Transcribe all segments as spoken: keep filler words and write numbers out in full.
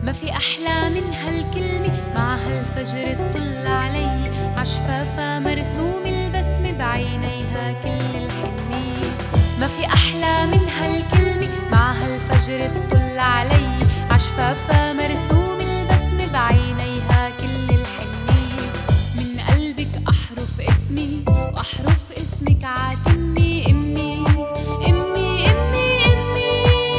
ما في أحلى من هالكلمة مع هالفجر تطل علي عشفافة مرسوم البسمة بعينيها كل الحنية. ما في أحلى من هالكلمة مع هالفجر تطل علي عشفافة مرسوم البسمة بعينيها كل الحنية. من قلبك أحرف اسمي وأحرف اسمك عاتمني أمي أمي أمي أمي.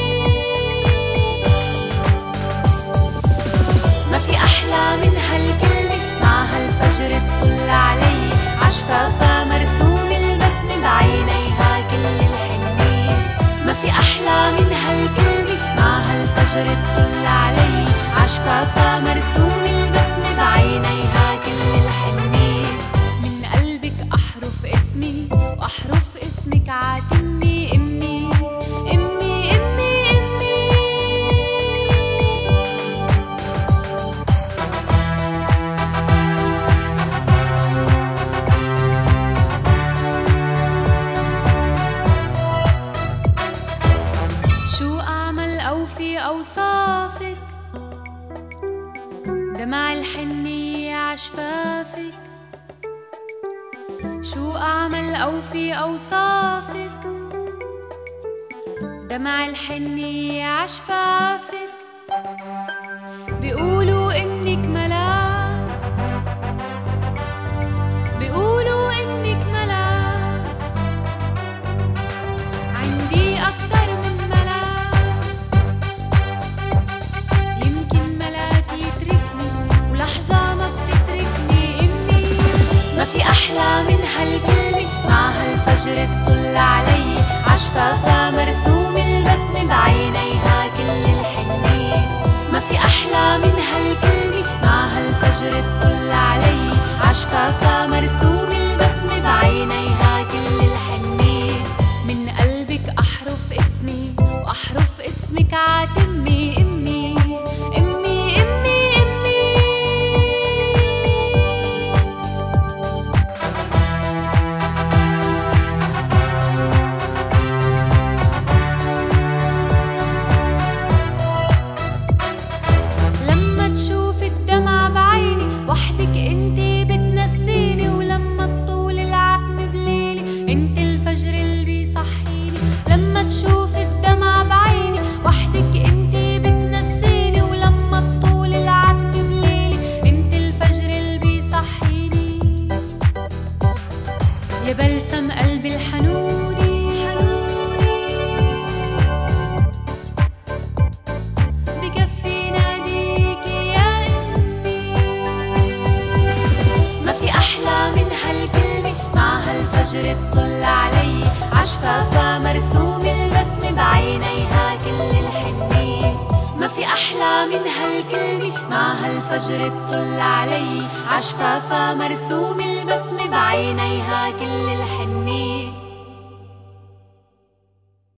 ما في أحلى من هالكلمة مع هالفجر تطل علي عشفافة مرسوم البسمة بعينيها كل الحنية. ما في أحلى من هالكلمة مع هالفجر تطل علي عشفافة مرسوم البسمة بعينيها كل الحنية. من قلبك أحرف اسمي وأحرف اسمك عاتمني أمي أمي أمي أمي. شو أعمل أوفي أوصافك دمع الحنية عشفافك. شو أعمل أوفي أوصافك دمع الحنية عشفافك. بيقولوا إنك ملاك بيقولوا إنك ملاك عندي أكتر من ملاك. يمكن ملاك يتركني ولحظة ما بتتركني أمي. ما في أحلى من هالكلمة مع هالفجر تطل علي عشفافة مرسوم البسمة بعينيها كل الحنية. ما في أحلى من هالكلمة مع هالفجر تطل علي عشفافة مرسوم البسمة بعينيها كل الحنية. من قلبك أحرف اسمي وأحرف اسمك عاتمي أمي أمي أمي أمي. لما تشوف الدمع بعيني وحدك انتي بتنسيني. ولما تطول العتمة بليلي انت الفجر اللي بيصحيني. لما تشوف الدمع بعيني وحدك انتي بتنسيني. ولما تطول العتمة بليلي انت الفجر اللي بيصحيني. يا بلسم قلبي الحنوني بكفي ناديكي يا أمي. ما في أحلى من هالكلمة مع هالفجر تطل علي عشفافة مرسوم البسمة بعينيها كل الحنية. ما في أحلى من هالكلمة مع هالفجر تطل علي عشفافة مرسوم البسمة بعينيها كل الحنية.